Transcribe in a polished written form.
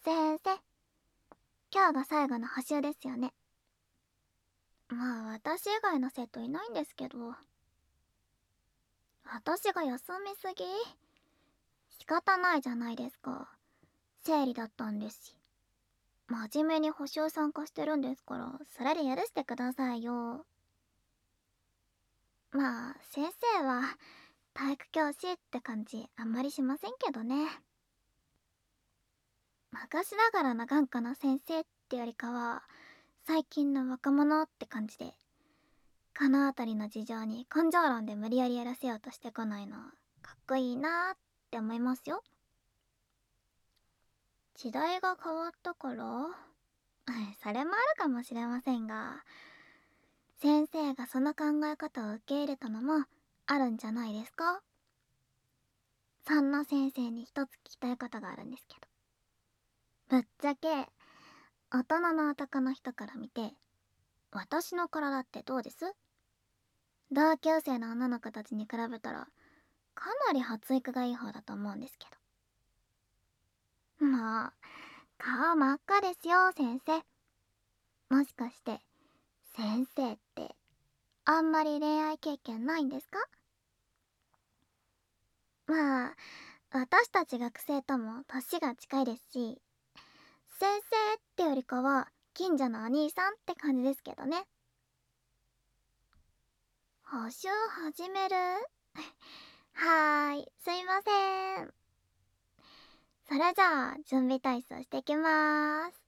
先生、今日が最後の補習ですよね。まあ私以外の生徒いないんですけど。私が休みすぎ？仕方ないじゃないですか。生理だったんですし。真面目に補習参加してるんですから、それで許してくださいよ。まあ先生は体育教師って感じあんまりしませんけどね。昔ながらの頑固な先生ってよりかは最近の若者って感じで、この辺りの事情に根性論で無理やりやらせようとしてこないのかっこいいなーって思いますよ。時代が変わったからそれもあるかもしれませんが、先生がその考え方を受け入れたのもあるんじゃないですか。そんな先生に一つ聞きたいことがあるんですけど、ぶっちゃけ大人の男の人から見て私の体ってどうです？同級生の女の子たちに比べたらかなり発育がいい方だと思うんですけど。まあ顔真っ赤ですよ先生。もしかして先生ってあんまり恋愛経験ないんですか？まあ私たち学生とも年が近いですし、先生ってよりかは近所のお兄さんって感じですけどね。補習始める？はーい、すいません。それじゃあ準備体操してきまーす。